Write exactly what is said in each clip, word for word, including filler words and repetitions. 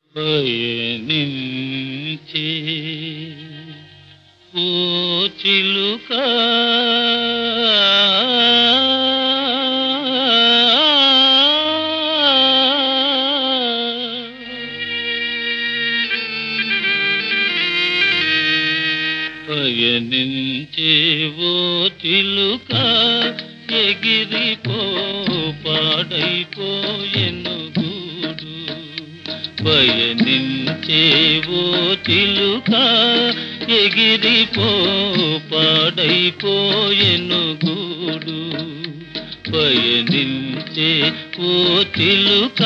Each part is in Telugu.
పయనించే ఓ చిలుక పయనించే ఓ చిలుక ఎగిరిపో పాడైపోయెను గూడు. పయనించే ఓ చిలుక ఎగిరిపో పాడైపోయెను గూడు. పయనించే ఓ చిలుక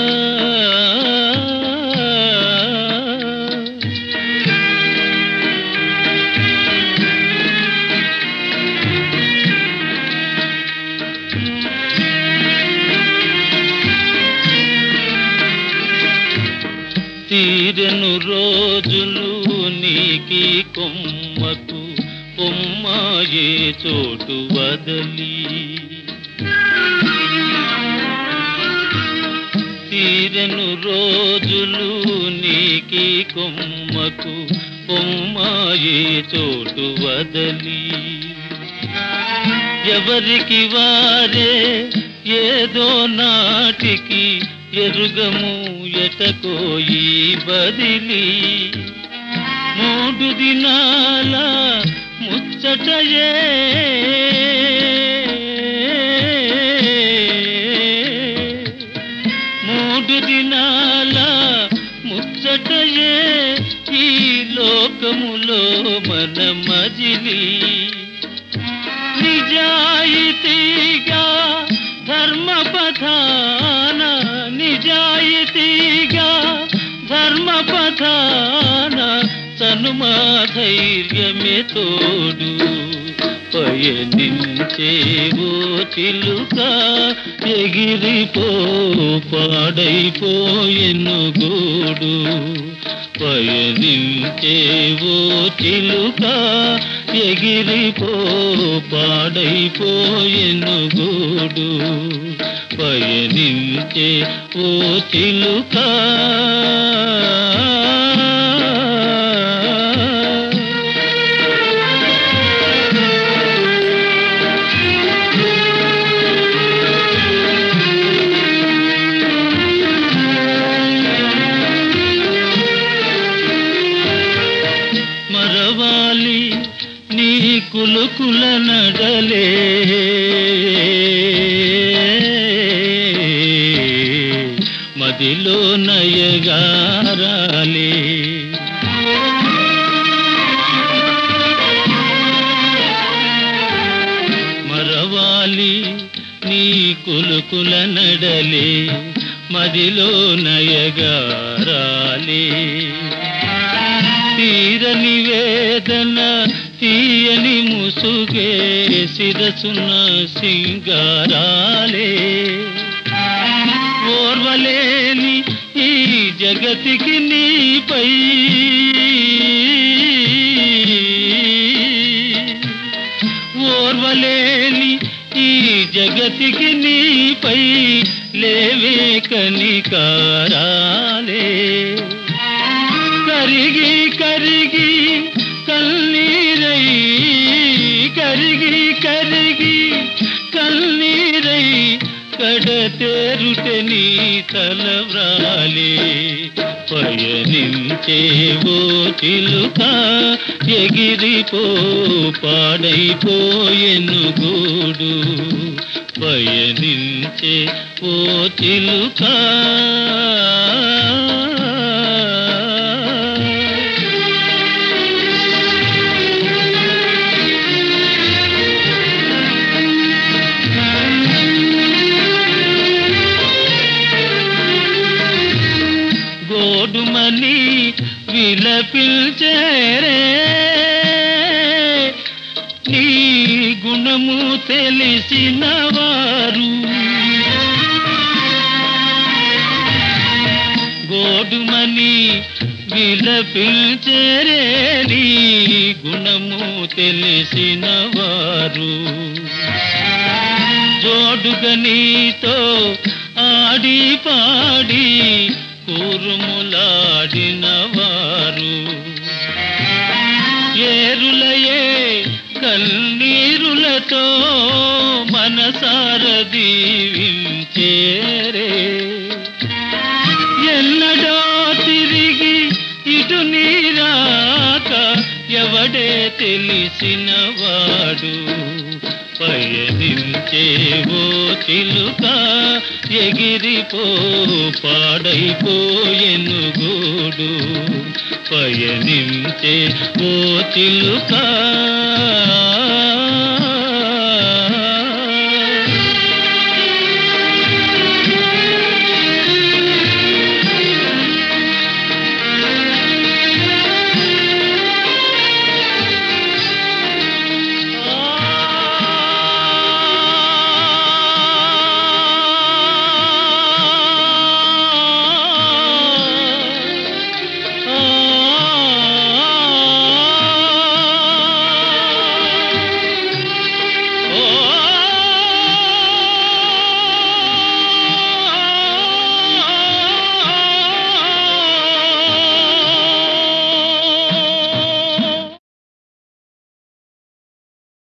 తీరెను రోజులు నీకి కొమ్మకు పొమ్మాయే చోటు వదలి. తీరెను రోజులు నీకి కొమ్మకు పొమ్మాయే చోటు వదలి. ఎవరికి వారే ఏదో నాటికి ఎరుగము ఎటకోయి బదిలి. మూడు దినాల ముచ్చటయే మూడు దినాల ముచ్చటయే ఈ లోకములో మన మజిలి. నిజాయితీగా ధర్మపథాన నిజాయితీగా ధర్మపథాన తనుమా ధైర్యమే తోడు. పయనించే ఓ చిలుక ఎగిరిపో పాడైపోయెను గూడు. పయనించే ఓ చిలుక ఎగిరిపో పాడైపోయెను గూడు. పయనించే ఓ చిలుక మరవాలి నీ కులుకుల నడలే మదిలో నయగారాలే. మరవాలి నీ కులుకుల నడలే మదిలో నయగారాలే. తీరని వేదన తీయని ముసుగే శిరసున సింగారాలే. ఓర్వలేని ఈ జగతికి నీపై ఓర్వలేని ఈ జగతికి నీపై లేవే కనికారాలే. కరిగి కరిగి కన్నీరై కరిగి కరిగి కన్నీరై కడతేరుటే నీ తలవ్రాలే. పయనించే ఓ చిలుక ఎగిరిపో పాడైపోయెను గూడు. పయనించే ఓ చిలుక గోడుమని విలపిల్చేరే నీ గుణము తెలిసిన వారు. గోడుమని విలపిల్చేరే నీ గుణము తెలిసిన వారు. జోడుగా నీతో ఆడి పాడి కూరుములాడిన వారు ఏరులయే కన్నీరులతో మనసార దీవించేరే ఎన్నడో తిరిగి ఇటు నీరాక ఎవడే తెలిసినవాడు పయనించేవో చిలుక ఎగిరిపో పాడైపోయెను గూడు పయనించే ఓ చిలుక